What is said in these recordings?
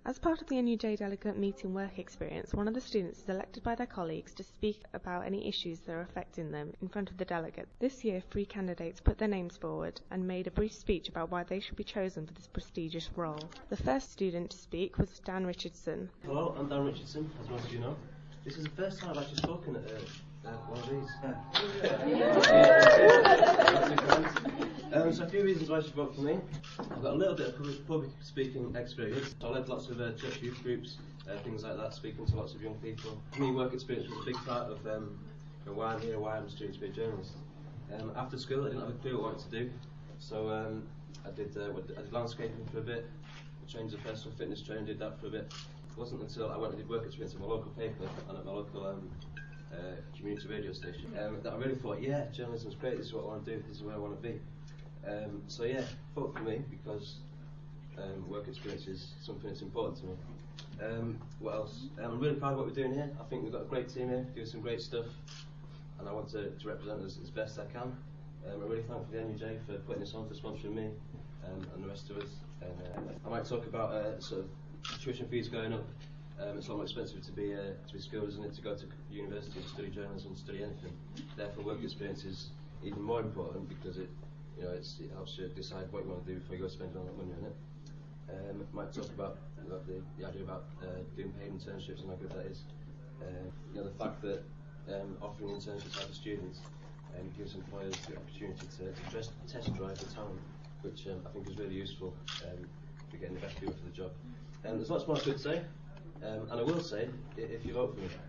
As part of the NUJ delegate meeting work experience, one of the students is elected by their colleagues to speak about any issues that are affecting them in front of the delegate. This year, 3 candidates put their names forward and made a brief speech about why they should be chosen for this prestigious role. The first student to speak was Dan Richardson. Hello, I'm Dan Richardson, as most of you know. This is the first time I've actually spoken at one of these. So a few reasons why you should vote for me. I've got a little bit of public speaking experience. I led lots of church youth groups, things like that, speaking to lots of young people. For me, work experience was a big part of why I'm here, why I'm a student to be a journalist. After school, I didn't have a clue what I wanted to do, so I did landscaping for a bit. I trained as a personal fitness trainer, did that for a bit. It wasn't until I went and did work experience at my local paper and at my local community radio station that I really thought, yeah, journalism's great, this is what I want to do, this is where I want to be. So yeah, vote for me because work experience is something that's important to me. What else? I'm really proud of what we're doing here. I think we've got a great team here, doing some great stuff, and I want to represent us as best I can. I'm really thankful to the NUJ for putting this on, for sponsoring me and the rest of us. I might talk about sort of tuition fees going up. It's a lot more expensive to be skilled, isn't it, to go to university and study journalism and study anything. Therefore, work experience is even more important because it helps you decide what you want to do before you go spend all that money on it. Might talk about the idea about doing paid internships and how good that is. The fact that offering internships out to students gives employers the opportunity to test drive the talent, which I think is really useful for getting the best people for the job. There's lots more I could say, and I will say if you vote for me.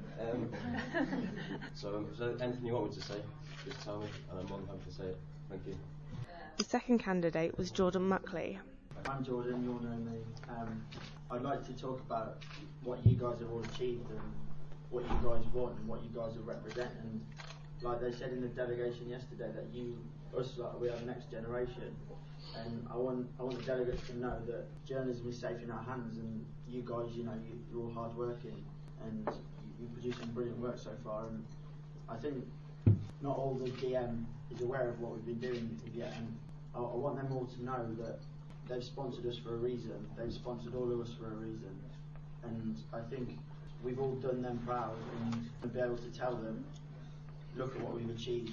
So if there's anything you want me to say, just tell me, and I'm more than happy to say it. Thank you. The second candidate was Jordan Muckley. I'm Jordan, you'll know me. I'd like to talk about what you guys have all achieved and what you guys want and what you guys are representing. Like they said in the delegation yesterday that we are the next generation, and I want the delegates to know that journalism is safe in our hands, and you guys, you're all hard working and you produce some brilliant work so far, and I think not all the DM is aware of what we've been doing yet, and I want them all to know that they've sponsored us for a reason, they've sponsored all of us for a reason, and I think we've all done them proud, and to be able to tell them, look at what we've achieved.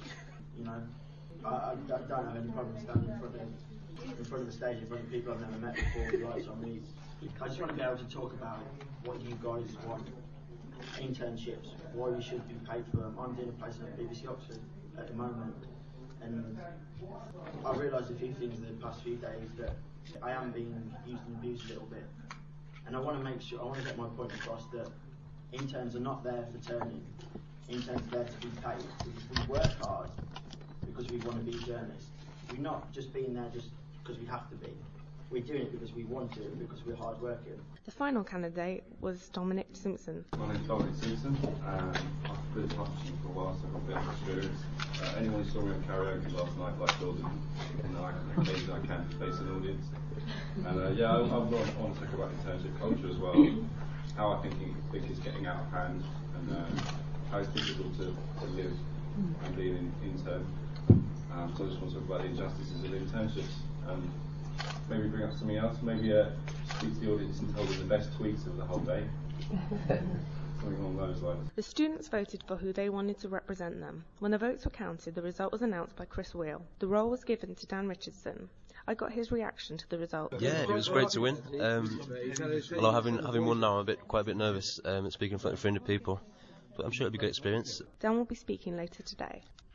I don't have any problem standing in front of the stage, in front of people I've never met before with lights on me. I just want to be able to talk about what you guys want. Internships, why we should be paid for them. I'm doing a placement at BBC Oxford at the moment, and I realised a few things in the past few days that I am being used and abused a little bit, and I want to get my point across that interns are not there for turning. Interns are there to be paid because we work hard because we want to be journalists. We're not just being there just because we have to be. We're doing it because we want to, because we're hard working. The final candidate was Dominic Simpson. My name's Dominic Simpson. I've been in publishing for a while, so I've got a bit of experience. Anyone who saw me on karaoke last night, like Jordan, occasionally I can face an audience. And I want to talk about internship culture as well. How I think it's getting out of hand, and how it's difficult to live and be an intern. So I just want to talk about the injustices of internships. Maybe bring up something else, maybe speak to the audience and tell them the best tweets of the whole day. Something along those lines. The students voted for who they wanted to represent them. When the votes were counted, the result was announced by Chris Wheel. The role was given to Dan Richardson. I got his reaction to the result. Yeah, it was great to win. Although having won now, I'm quite a bit nervous speaking in front of 300 people. But I'm sure it'll be a great experience. Dan will be speaking later today.